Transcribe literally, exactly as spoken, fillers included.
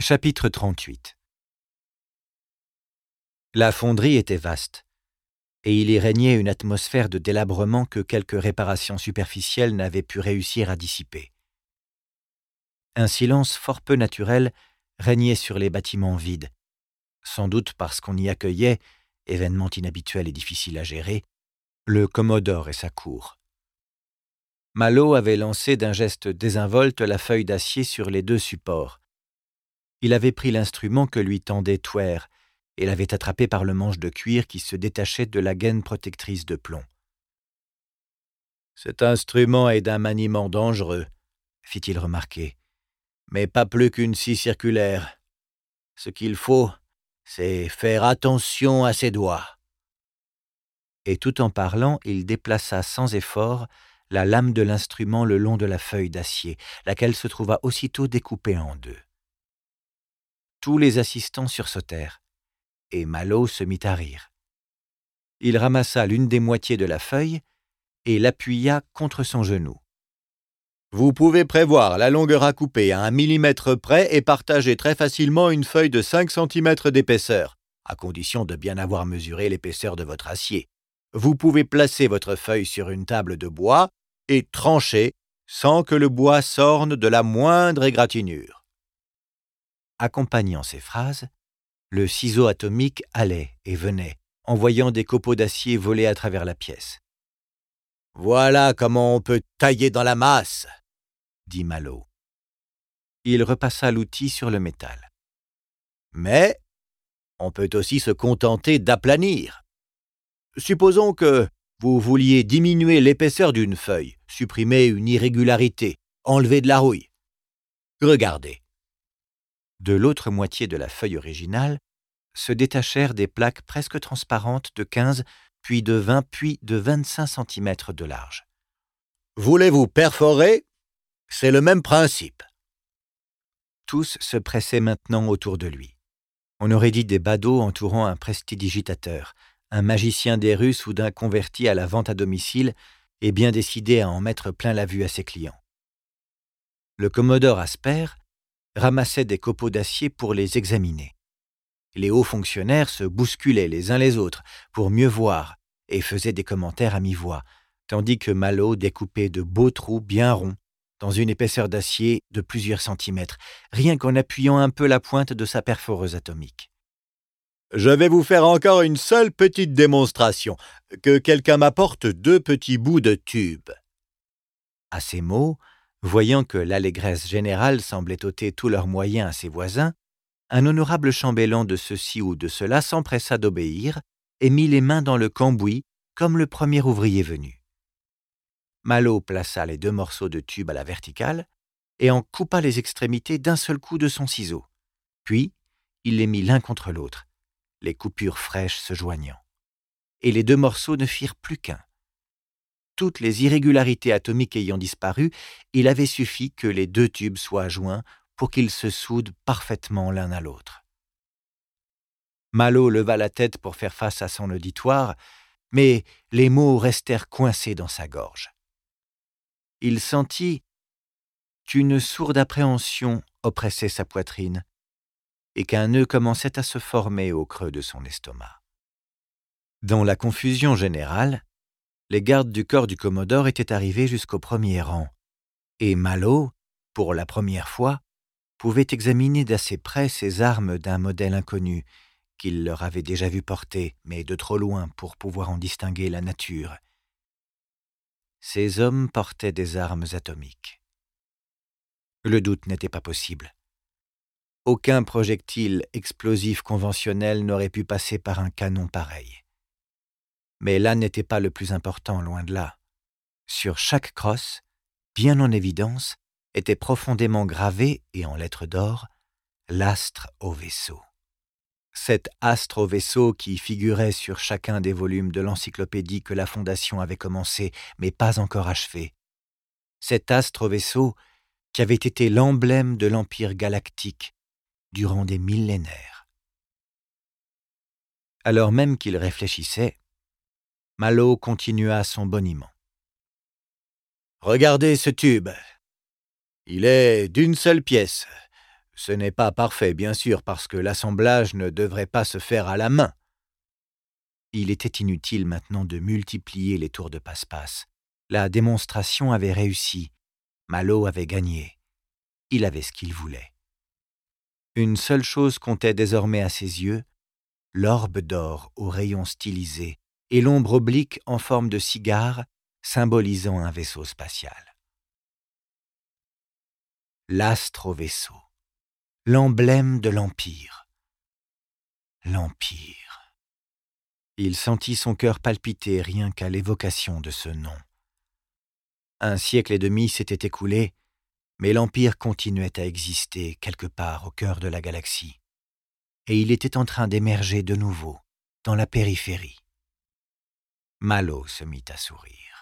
Chapitre trente-huit. La fonderie était vaste, et il y régnait une atmosphère de délabrement que quelques réparations superficielles n'avaient pu réussir à dissiper. Un silence fort peu naturel régnait sur les bâtiments vides, sans doute parce qu'on y accueillait, événement inhabituel et difficile à gérer, le Commodore et sa cour. Malo avait lancé d'un geste désinvolte la feuille d'acier sur les deux supports. Il avait pris l'instrument que lui tendait Twer et l'avait attrapé par le manche de cuir qui se détachait de la gaine protectrice de plomb. « Cet instrument est d'un maniement dangereux, » fit-il remarquer, « mais pas plus qu'une scie circulaire. Ce qu'il faut, c'est faire attention à ses doigts. » Et tout en parlant, il déplaça sans effort la lame de l'instrument le long de la feuille d'acier, laquelle se trouva aussitôt découpée en deux. Tous les assistants sursautèrent, et Malo se mit à rire. Il ramassa l'une des moitiés de la feuille et l'appuya contre son genou. « Vous pouvez prévoir la longueur à couper à un millimètre près et partager très facilement une feuille de cinq centimètres d'épaisseur, à condition de bien avoir mesuré l'épaisseur de votre acier. Vous pouvez placer votre feuille sur une table de bois et trancher sans que le bois s'orne de la moindre égratignure. » Accompagnant ces phrases, le ciseau atomique allait et venait, envoyant des copeaux d'acier voler à travers la pièce. « Voilà comment on peut tailler dans la masse !» dit Malo. Il repassa l'outil sur le métal. « Mais on peut aussi se contenter d'aplanir. Supposons que vous vouliez diminuer l'épaisseur d'une feuille, supprimer une irrégularité, enlever de la rouille. Regardez. » De l'autre moitié de la feuille originale se détachèrent des plaques presque transparentes de quinze, puis de vingt, puis de vingt-cinq centimètres de large. « Voulez-vous perforer ? C'est le même principe. » Tous se pressaient maintenant autour de lui. On aurait dit des badauds entourant un prestidigitateur, un magicien des rues soudain converti à la vente à domicile et bien décidé à en mettre plein la vue à ses clients. Le commodore Asper ramassait des copeaux d'acier pour les examiner. Les hauts fonctionnaires se bousculaient les uns les autres pour mieux voir et faisaient des commentaires à mi-voix, tandis que Malo découpait de beaux trous bien ronds dans une épaisseur d'acier de plusieurs centimètres, rien qu'en appuyant un peu la pointe de sa perforeuse atomique. « Je vais vous faire encore une seule petite démonstration. Que quelqu'un m'apporte deux petits bouts de tube. » À ces mots, voyant que l'allégresse générale semblait ôter tous leurs moyens à ses voisins, un honorable chambellan de ceci ou de cela s'empressa d'obéir et mit les mains dans le cambouis comme le premier ouvrier venu. Malo plaça les deux morceaux de tube à la verticale et en coupa les extrémités d'un seul coup de son ciseau. Puis, il les mit l'un contre l'autre, les coupures fraîches se joignant. Et les deux morceaux ne firent plus qu'un. Toutes les irrégularités atomiques ayant disparu, il avait suffi que les deux tubes soient joints pour qu'ils se soudent parfaitement l'un à l'autre. Malo leva la tête pour faire face à son auditoire, mais les mots restèrent coincés dans sa gorge. Il sentit qu'une sourde appréhension oppressait sa poitrine et qu'un nœud commençait à se former au creux de son estomac. Dans la confusion générale, les gardes du corps du Commodore étaient arrivés jusqu'au premier rang, et Malo, pour la première fois, pouvait examiner d'assez près ces armes d'un modèle inconnu, qu'il leur avait déjà vu porter, mais de trop loin pour pouvoir en distinguer la nature. Ces hommes portaient des armes atomiques. Le doute n'était pas possible. Aucun projectile explosif conventionnel n'aurait pu passer par un canon pareil. Mais là n'était pas le plus important, loin de là. Sur chaque crosse, bien en évidence, était profondément gravé, et en lettres d'or, l'astre au vaisseau. Cet astre au vaisseau qui figurait sur chacun des volumes de l'encyclopédie que la Fondation avait commencé, mais pas encore achevé. Cet astre au vaisseau qui avait été l'emblème de l'Empire galactique durant des millénaires. Alors même qu'il réfléchissait, Malo continua son boniment. « Regardez ce tube. Il est d'une seule pièce, Ce n'est pas parfait, bien sûr, parce que l'assemblage ne devrait pas se faire à la main. Il était inutile maintenant de multiplier les tours de passe-passe. La démonstration avait réussi. Malo avait gagné. Il avait ce qu'il voulait. Une seule chose comptait désormais à ses yeux, l'orbe d'or aux rayons stylisés et l'ombre oblique en forme de cigare symbolisant un vaisseau spatial. L'astrovaisseau, l'emblème de l'Empire. L'Empire. Il sentit son cœur palpiter rien qu'à l'évocation de ce nom. Un siècle et demi s'était écoulé, mais l'Empire continuait à exister quelque part au cœur de la galaxie, et il était en train d'émerger de nouveau dans la périphérie. Malo se mit à sourire.